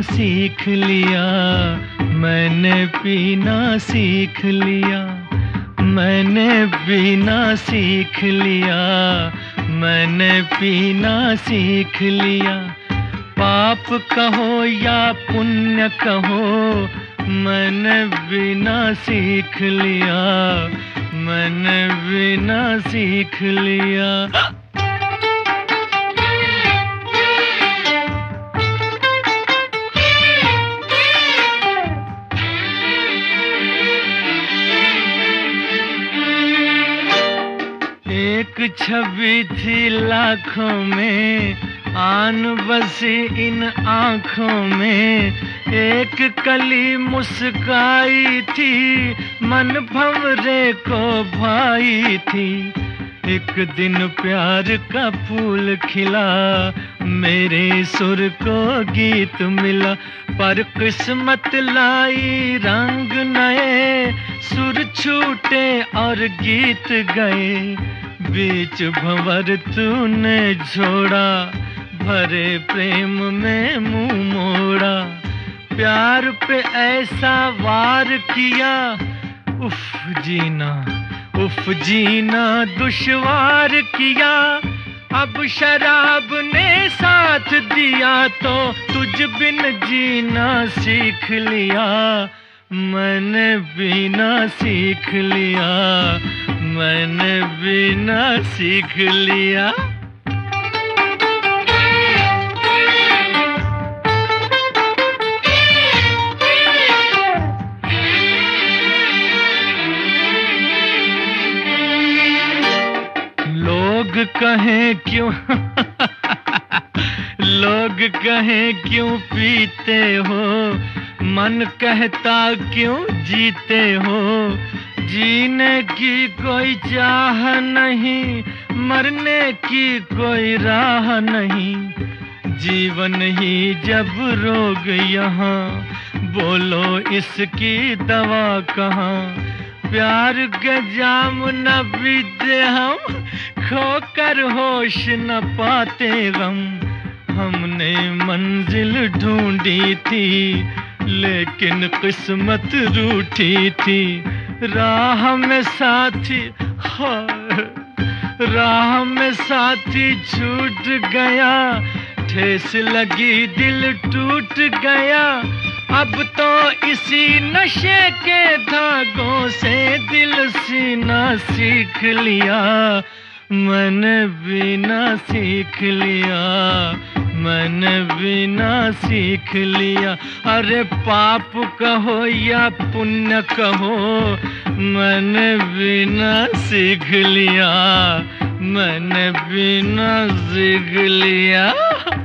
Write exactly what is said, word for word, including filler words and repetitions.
सीख लिया, मैंने पीना सीख लिया, मैंने पीना सीख लिया, मैंने पीना सीख लिया। पाप कहो या पुण्य कहो, मैंने पीना सीख लिया, मैंने पीना सीख लिया। एक छवि थी लाखों में, आन बसी इन आँखों में, एक कली मुस्काई थी, मन भंवरे को भाई थी। एक दिन प्यार का फूल खिला, मेरे सुर को गीत मिला, पर किस्मत लाई रंग नए, सुर छूटे और गीत गए। बीच भंवर तूने छोड़ा, भरे प्रेम में मुंह मोड़ा, प्यार पे ऐसा वार किया, उफ जीना उफ जीना दुश्वार किया। अब शराब ने साथ दिया तो तुझ बिन जीना सीख लिया, मैंने पीना सीख लिया, मैंने पीना सीख लिया। लोग कहें क्यों लोग कहें क्यों पीते हो, मन कहता क्यों जीते हो। जीने की कोई चाह नहीं, मरने की कोई राह नहीं। जीवन ही जब रोग यहाँ, बोलो इसकी दवा कहाँ। प्यार के जाम न पीते हम, खोकर होश न पाते गम। हमने मंजिल ढूंढी थी, लेकिन किस्मत रूठी थी। राह में साथी हाँ, राह में साथी छूट गया, ठेस लगी दिल टूट गया। अब तो इसी नशे के धागों से दिल सीना सीख लिया, मैंने पीना सीख लिया, मैंने पीना सीख लिया। अरे पाप कहो या पुण्य कहो, मैंने पीना सीख लिया, मैंने पीना सीख लिया।